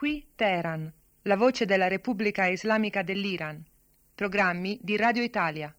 Qui Teheran, la voce della Repubblica Islamica dell'Iran. Programmi di Radio Italia.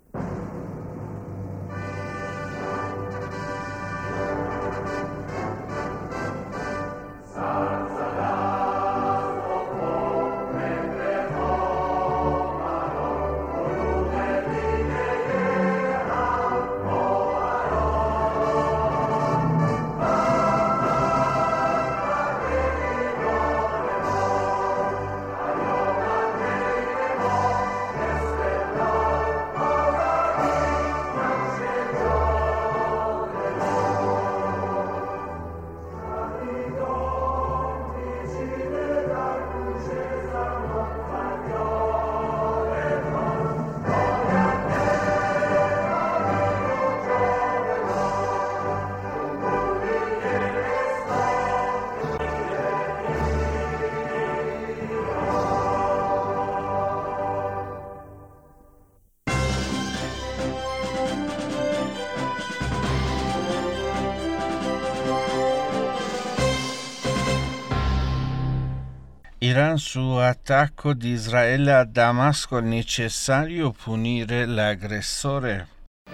Iran su attacco di Israele a Damasco, necessario punire l'aggressore.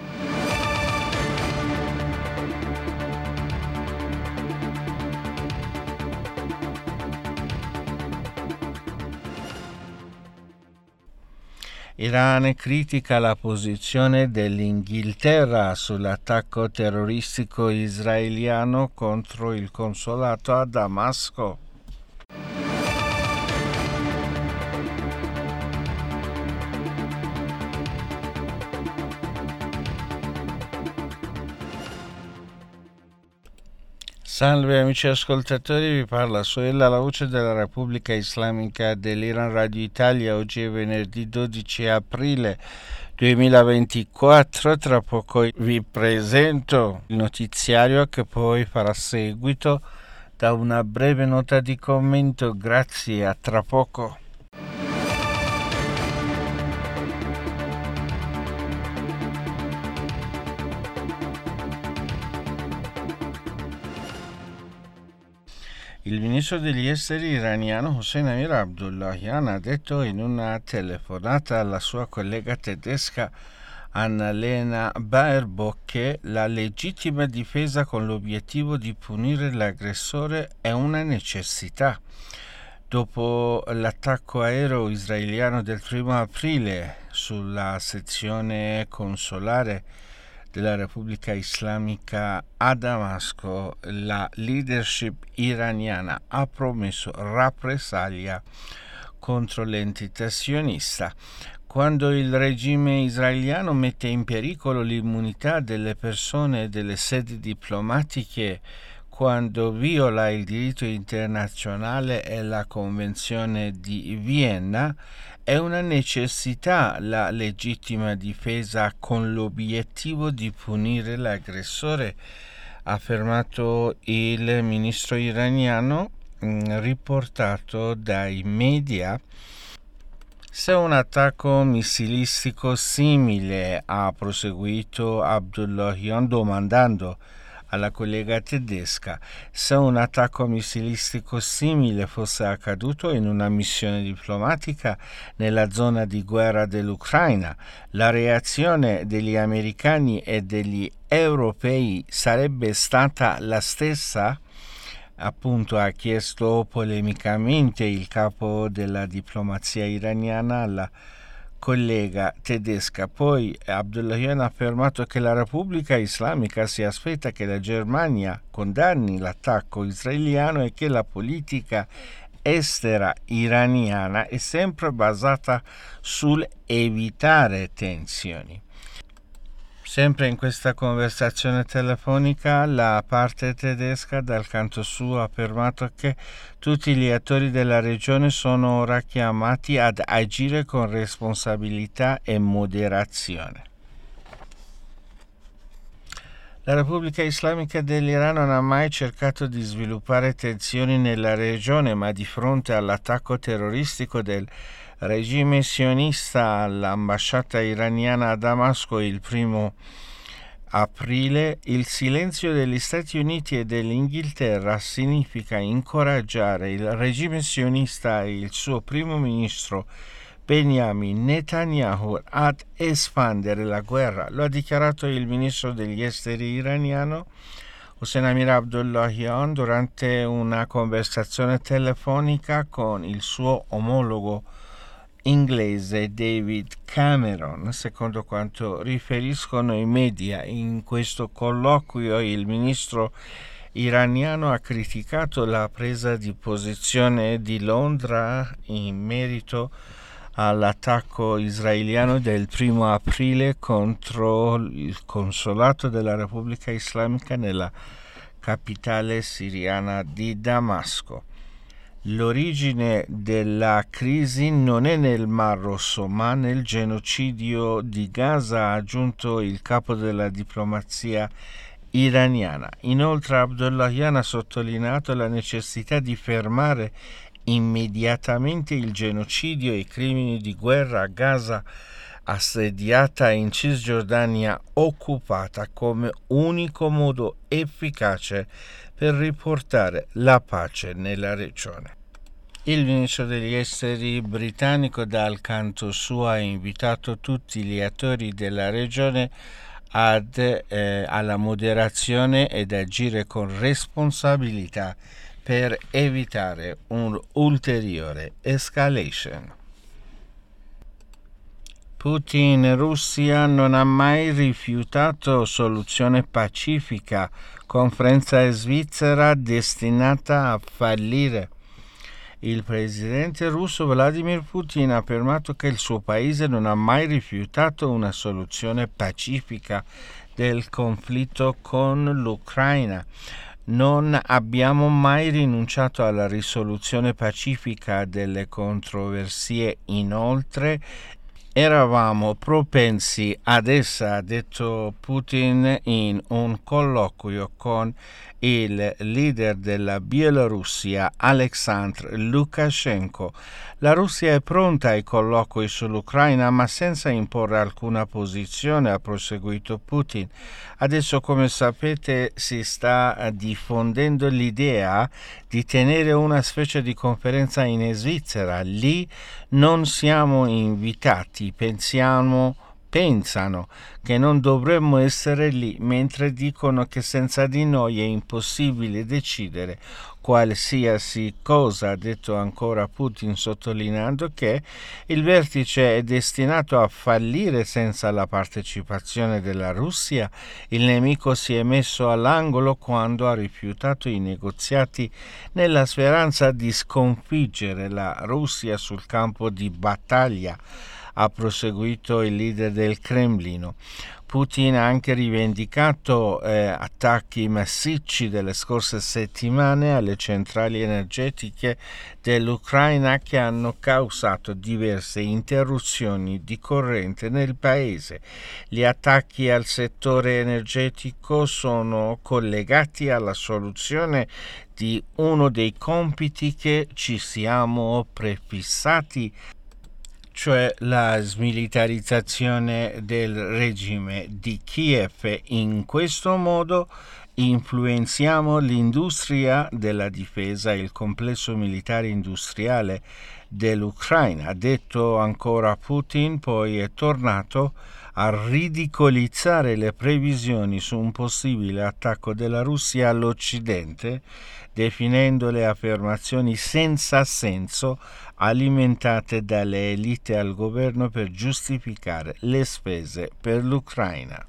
Iran critica la posizione dell'Inghilterra sull'attacco terroristico israeliano contro il consolato a Damasco. Salve amici ascoltatori, vi parla Soella, la voce della Repubblica Islamica dell'Iran, Radio Italia. Oggi è venerdì 12 aprile 2024, tra poco vi presento il notiziario che poi farà seguito da una breve nota di commento. Grazie, a tra poco. Il ministro degli esteri iraniano Hossein Amir Abdullahian ha detto in una telefonata alla sua collega tedesca Annalena Baerbock che la legittima difesa con l'obiettivo di punire l'aggressore è una necessità. Dopo l'attacco aereo israeliano del 1 aprile sulla sezione consolare della Repubblica Islamica a Damasco, la leadership iraniana ha promesso rappresaglia contro l'entità sionista. Quando il regime israeliano mette in pericolo l'immunità delle persone e delle sedi diplomatiche, quando viola il diritto internazionale e la Convenzione di Vienna, è una necessità la legittima difesa con l'obiettivo di punire l'aggressore, ha affermato il ministro iraniano, riportato dai media. Se un attacco missilistico simile, ha proseguito Abdullahian domandando alla collega tedesca, se un attacco missilistico simile fosse accaduto in una missione diplomatica nella zona di guerra dell'Ucraina, la reazione degli americani e degli europei sarebbe stata la stessa? Appunto, ha chiesto polemicamente il capo della diplomazia iraniana alla collega tedesca. Poi Abdullahian ha affermato che la Repubblica Islamica si aspetta che la Germania condanni l'attacco israeliano e che la politica estera iraniana è sempre basata sul evitare tensioni. Sempre in questa conversazione telefonica, la parte tedesca dal canto suo ha affermato che tutti gli attori della regione sono ora chiamati ad agire con responsabilità e moderazione. La Repubblica Islamica dell'Iran non ha mai cercato di sviluppare tensioni nella regione, ma di fronte all'attacco terroristico del regime sionista all'ambasciata iraniana a Damasco il 1 aprile, il silenzio degli Stati Uniti e dell'Inghilterra significa incoraggiare il regime sionista e il suo primo ministro Benjamin Netanyahu ad espandere la guerra. Lo ha dichiarato il ministro degli esteri iraniano Hossein Amir Abdullahian durante una conversazione telefonica con il suo omologo inglese David Cameron. Secondo quanto riferiscono i media, in questo colloquio il ministro iraniano ha criticato la presa di posizione di Londra in merito all'attacco israeliano del 1 aprile contro il consolato della Repubblica Islamica nella capitale siriana di Damasco. L'origine della crisi non è nel Mar Rosso, ma nel genocidio di Gaza, ha aggiunto il capo della diplomazia iraniana. Inoltre Abdullahian ha sottolineato la necessità di fermare immediatamente il genocidio e i crimini di guerra a Gaza, assediata in Cisgiordania occupata, come unico modo efficace per riportare la pace nella regione. Il ministro degli esteri britannico dal canto suo ha invitato tutti gli attori della regione alla moderazione ed agire con responsabilità per evitare un'ulteriore escalation. Putin in Russia non ha mai rifiutato soluzione pacifica, conferenza svizzera destinata a fallire. Il presidente russo Vladimir Putin ha affermato che il suo paese non ha mai rifiutato una soluzione pacifica del conflitto con l'Ucraina. Non abbiamo mai rinunciato alla risoluzione pacifica delle controversie. Inoltre, eravamo propensi ad essa, ha detto Putin in un colloquio con il leader della Bielorussia, Alexandr Lukashenko. La Russia è pronta ai colloqui sull'Ucraina, ma senza imporre alcuna posizione, ha proseguito Putin. Adesso, come sapete, si sta diffondendo l'idea di tenere una specie di conferenza in Svizzera. Lì non siamo invitati, pensano che non dovremmo essere lì, mentre dicono che senza di noi è impossibile decidere qualsiasi cosa, ha detto ancora Putin, sottolineando che il vertice è destinato a fallire senza la partecipazione della Russia. Il nemico si è messo all'angolo quando ha rifiutato i negoziati nella speranza di sconfiggere la Russia sul campo di battaglia, ha proseguito il leader del Cremlino. Putin ha anche rivendicato attacchi massicci delle scorse settimane alle centrali energetiche dell'Ucraina che hanno causato diverse interruzioni di corrente nel paese. Gli attacchi al settore energetico sono collegati alla soluzione di uno dei compiti che ci siamo prefissati, cioè la smilitarizzazione del regime di Kiev. In questo modo influenziamo l'industria della difesa e il complesso militare industriale dell'Ucraina, ha detto ancora Putin. Poi è tornato a ridicolizzare le previsioni su un possibile attacco della Russia all'Occidente, definendo le affermazioni senza senso alimentate dalle elite al governo per giustificare le spese per l'Ucraina.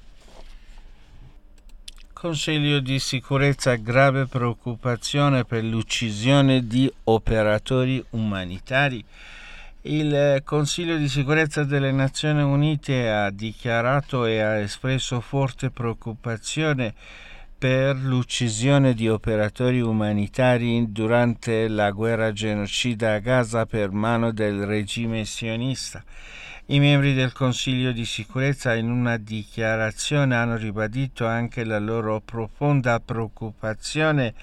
Consiglio di sicurezza: grave preoccupazione per l'uccisione di operatori umanitari. Il Consiglio di sicurezza delle Nazioni Unite ha dichiarato e ha espresso forte preoccupazione per l'uccisione di operatori umanitari durante la guerra genocida a Gaza per mano del regime sionista. I membri del Consiglio di sicurezza in una dichiarazione hanno ribadito anche la loro profonda preoccupazione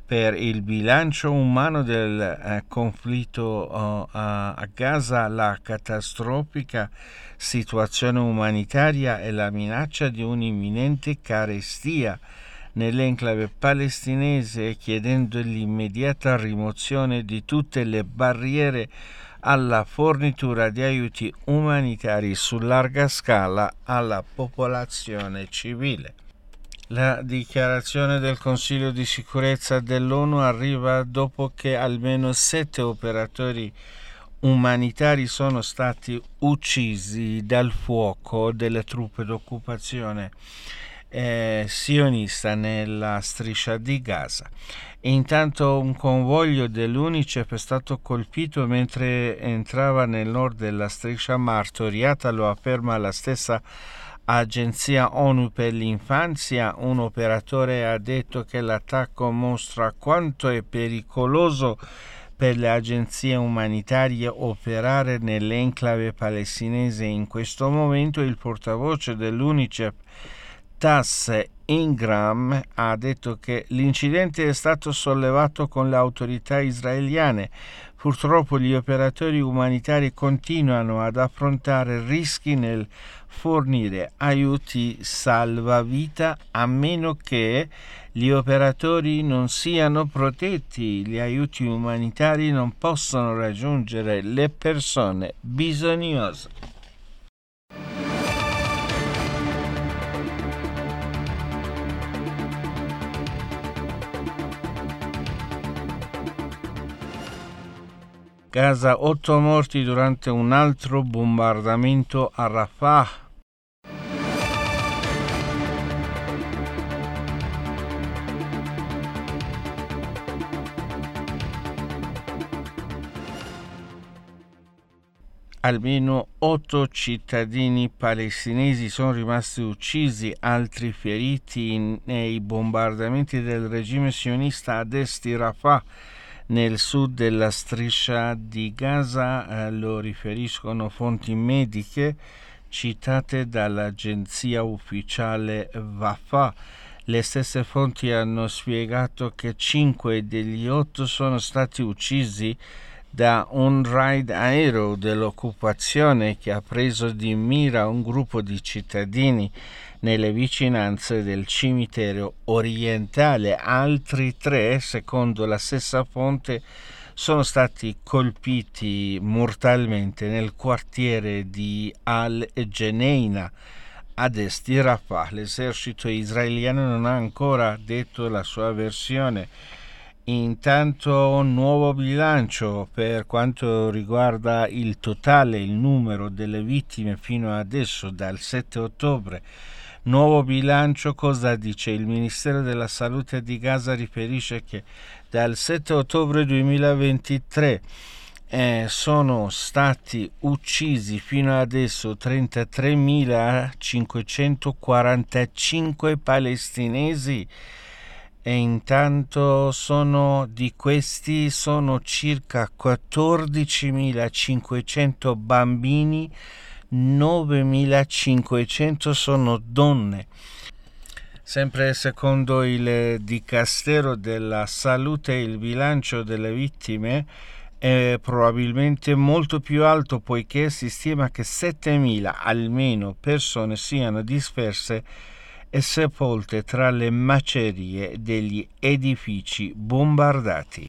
per il bilancio umano del conflitto a Gaza, la catastrofica situazione umanitaria e la minaccia di un'imminente carestia nell'enclave palestinese, chiedendo l'immediata rimozione di tutte le barriere alla fornitura di aiuti umanitari su larga scala alla popolazione civile. La dichiarazione del Consiglio di sicurezza dell'ONU arriva dopo che almeno 7 operatori umanitari sono stati uccisi dal fuoco delle truppe d'occupazione sionista nella striscia di Gaza. Intanto un convoglio dell'UNICEF è stato colpito mentre entrava nel nord della striscia martoriata, lo afferma la stessa Agenzia ONU per l'infanzia. Un operatore ha detto che l'attacco mostra quanto è pericoloso per le agenzie umanitarie operare nell'enclave palestinese in questo momento. Il portavoce dell'UNICEF, Taz Ingram, ha detto che l'incidente è stato sollevato con le autorità israeliane. Purtroppo gli operatori umanitari continuano ad affrontare rischi nel fornire aiuti salvavita a meno che gli operatori non siano protetti. Gli aiuti umanitari non possono raggiungere le persone bisognose. Gaza, 8 morti durante un altro bombardamento a Rafah. Almeno 8 cittadini palestinesi sono rimasti uccisi, altri feriti nei bombardamenti del regime sionista ad est di Rafah, nel sud della striscia di Gaza, lo riferiscono fonti mediche citate dall'agenzia ufficiale Wafa. Le stesse fonti hanno spiegato che 5 degli 8 sono stati uccisi da un raid aereo dell'occupazione che ha preso di mira un gruppo di cittadini nelle vicinanze del cimitero orientale. Altri 3, secondo la stessa fonte, sono stati colpiti mortalmente nel quartiere di Al-Geneina, ad est di Rafah. L'esercito israeliano non ha ancora detto la sua versione. Intanto un nuovo bilancio per quanto riguarda il totale, il numero delle vittime fino adesso dal 7 ottobre. Nuovo bilancio, cosa dice? Il Ministero della Salute di Gaza riferisce che dal 7 ottobre 2023 sono stati uccisi fino adesso 33.545 palestinesi e intanto di questi sono circa 14.500 bambini, 9.500 sono donne. Sempre secondo il Dicastero della Salute, il bilancio delle vittime è probabilmente molto più alto, poiché si stima che 7.000 almeno persone siano disperse e sepolte tra le macerie degli edifici bombardati.